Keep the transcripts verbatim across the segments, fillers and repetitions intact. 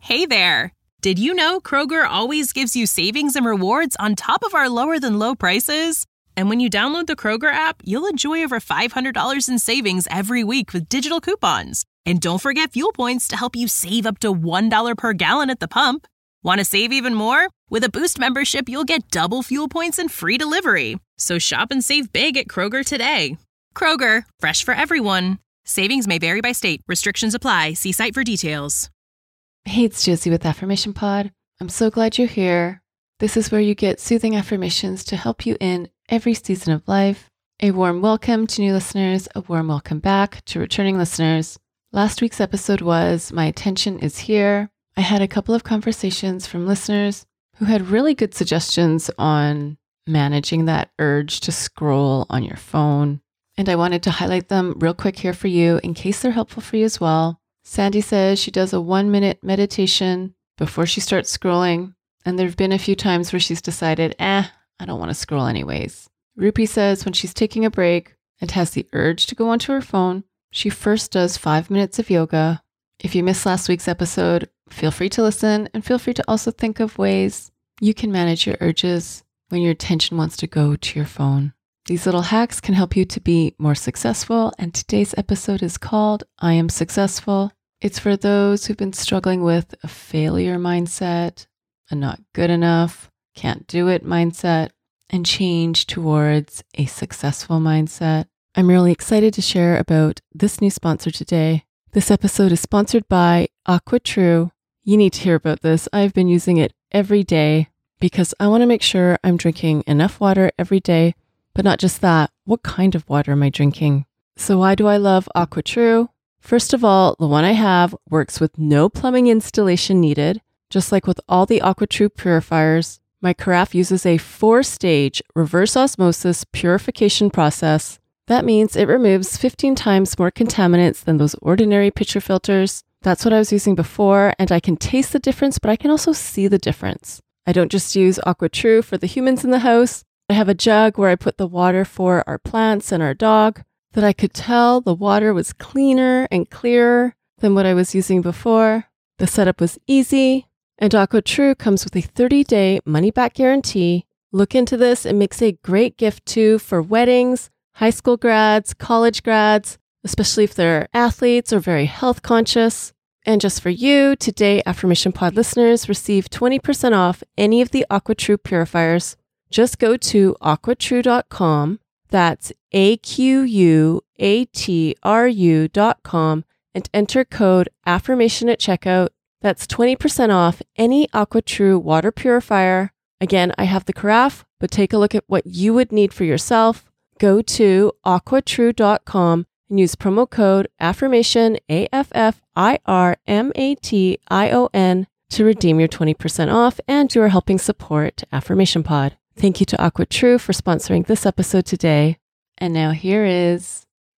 Hey there! Did you know Kroger always gives you savings and rewards on top of our lower-than-low prices? And when you download the Kroger app, you'll enjoy over five hundred dollars in savings every week with digital coupons. And don't forget fuel points to help you save up to one dollar per gallon at the pump. Want to save even more? With a Boost membership, you'll get double fuel points and free delivery. So shop and save big at Kroger today. Kroger, fresh for everyone. Savings may vary by state. Restrictions apply. See site for details. Hey, it's Josie with Affirmation Pod. I'm so glad you're here. This is where you get soothing affirmations to help you in every season of life. A warm welcome to new listeners, a warm welcome back to returning listeners. Last week's episode was My Attention is Here. I had a couple of conversations from listeners who had really good suggestions on managing that urge to scroll on your phone. And I wanted to highlight them real quick here for you in case they're helpful for you as well. Sandy says she does a one minute meditation before she starts scrolling. And there have been a few times where she's decided, eh, I don't want to scroll anyways. Rupi says when she's taking a break and has the urge to go onto her phone, she first does five minutes of yoga. If you missed last week's episode, feel free to listen and feel free to also think of ways you can manage your urges when your attention wants to go to your phone. These little hacks can help you to be more successful, and today's episode is called I Am Successful. It's for those who've been struggling with a failure mindset, a not good enough, can't do it mindset, and change towards a successful mindset. I'm really excited to share about this new sponsor today. This episode is sponsored by AquaTrue. You need to hear about this. I've been using it every day because I want to make sure I'm drinking enough water every day. But not just that, what kind of water am I drinking? So why do I love AquaTrue? First of all, the one I have works with no plumbing installation needed. Just like with all the AquaTrue purifiers, my carafe uses a four-stage reverse osmosis purification process. That means it removes fifteen times more contaminants than those ordinary pitcher filters. That's what I was using before, and I can taste the difference, but I can also see the difference. I don't just use AquaTrue for the humans in the house. I have a jug where I put the water for our plants and our dog that I could tell the water was cleaner and clearer than what I was using before. The setup was easy, and AquaTrue comes with a thirty-day money-back guarantee. Look into this. It makes a great gift too for weddings, high school grads, college grads, especially if they're athletes or very health conscious. And just for you, today Affirmation Pod listeners receive twenty percent off any of the AquaTrue purifiers. Just go to aqua true dot com, that's A Q U A T R U dot com, and enter code AFFIRMATION at checkout. That's twenty percent off any AquaTrue water purifier. Again, I have the carafe, but take a look at what you would need for yourself. Go to aqua true dot com and use promo code AFFIRMATION, A F F I R M A T I O N, to redeem your twenty percent off, and you are helping support Affirmation Pod. Thank you to AquaTrue for sponsoring this episode today. And now here is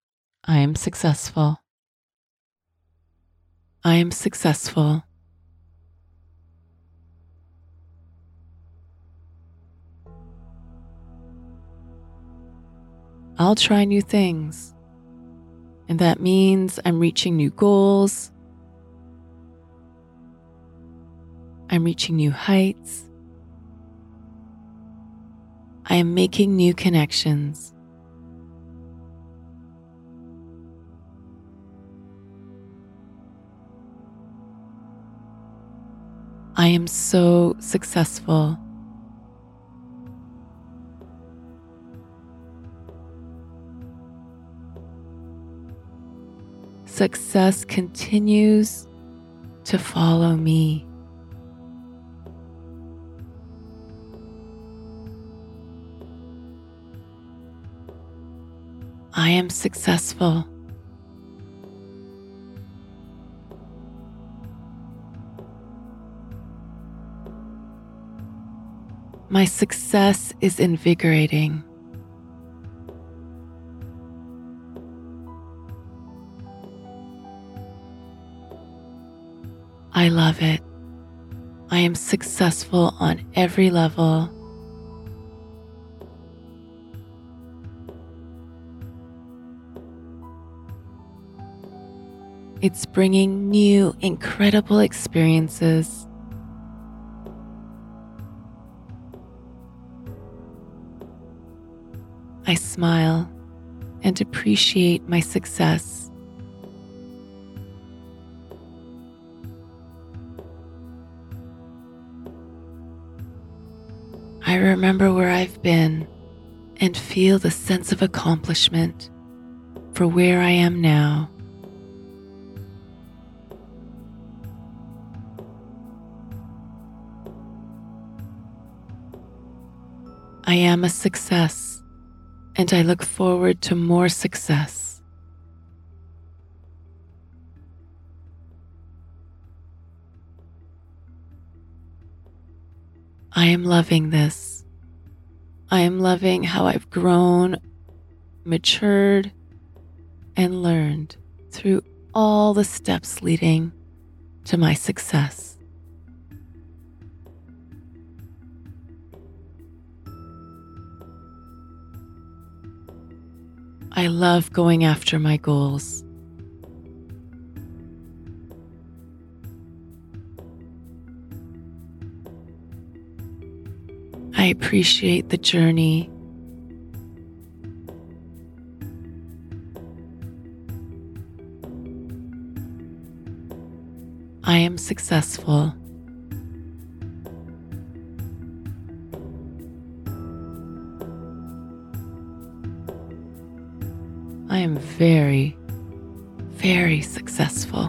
I Am Successful. I am successful. I'll try new things, and that means I'm reaching new goals. I'm reaching new heights. I am making new connections. I am so successful. Success continues to follow me. I am successful. My success is invigorating. I love it. I am successful on every level. It's bringing new, incredible experiences. I smile and appreciate my success. I remember where I've been and feel the sense of accomplishment for where I am now. I am a success, and I look forward to more success. I am loving this. I am loving how I've grown, matured, and learned through all the steps leading to my success. I love going after my goals. I appreciate the journey. I am successful. I am very, very successful.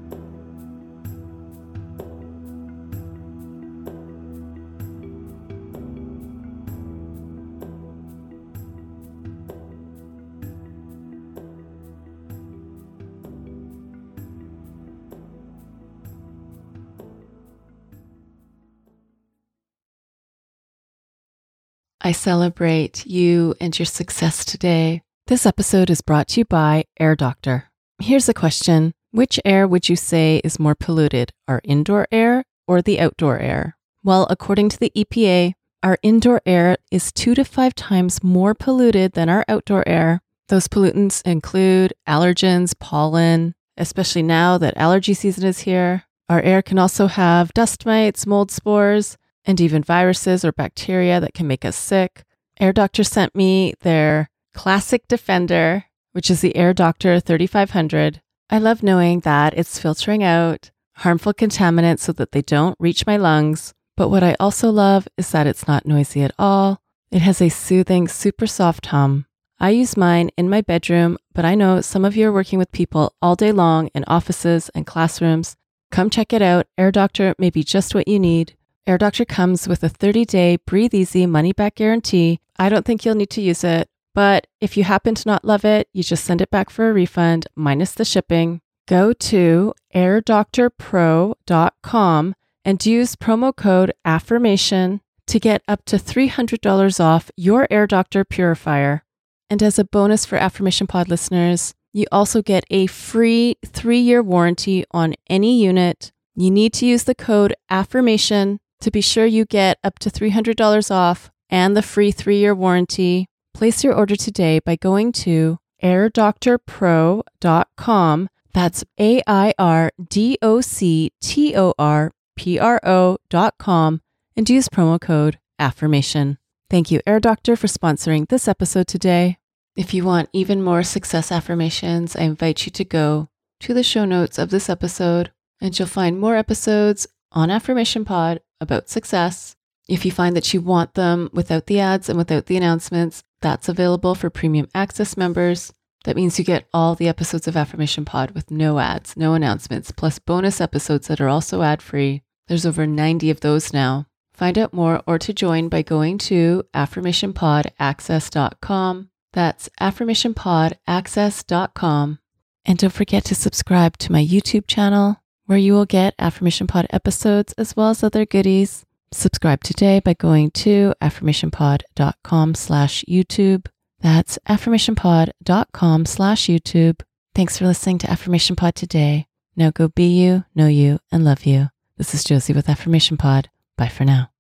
I celebrate you and your success today. This episode is brought to you by Air Doctor. Here's a question. Which air would you say is more polluted, our indoor air or the outdoor air? Well, according to the E P A, our indoor air is two to five times more polluted than our outdoor air. Those pollutants include allergens, pollen, especially now that allergy season is here. Our air can also have dust mites, mold spores, and even viruses or bacteria that can make us sick. Air Doctor sent me their Classic Defender, which is the Air Doctor thirty-five hundred. I love knowing that it's filtering out harmful contaminants so that they don't reach my lungs. But what I also love is that it's not noisy at all. It has a soothing, super soft hum. I use mine in my bedroom, but I know some of you are working with people all day long in offices and classrooms. Come check it out. Air Doctor may be just what you need. Air Doctor comes with a thirty-day breathe easy money-back guarantee. I don't think you'll need to use it, but if you happen to not love it, you just send it back for a refund minus the shipping. Go to air doctor pro dot com and use promo code AFFIRMATION to get up to three hundred dollars off your Air Doctor purifier. And as a bonus for Affirmation Pod listeners, you also get a free three-year warranty on any unit. You need to use the code AFFIRMATION to be sure you get up to three hundred dollars off and the free three-year warranty. Place your order today by going to air doctor pro dot com. That's A I R D O C T O R P R O dot com and use promo code AFFIRMATION. Thank you, Air Doctor, for sponsoring this episode today. If you want even more success affirmations, I invite you to go to the show notes of this episode and you'll find more episodes on Affirmation Pod about success. If you find that you want them without the ads and without the announcements, that's available for premium access members. That means you get all the episodes of Affirmation Pod with no ads, no announcements, plus bonus episodes that are also ad-free. There's over ninety of those now. Find out more or to join by going to affirmation pod access dot com. That's affirmation pod access dot com. And don't forget to subscribe to my YouTube channel, where you will get Affirmation Pod episodes as well as other goodies. Subscribe today by going to affirmation pod dot com slash YouTube. That's affirmation pod dot com slash YouTube. Thanks for listening to Affirmation Pod today. Now go be you, know you, and love you. This is Josie with Affirmation Pod. Bye for now.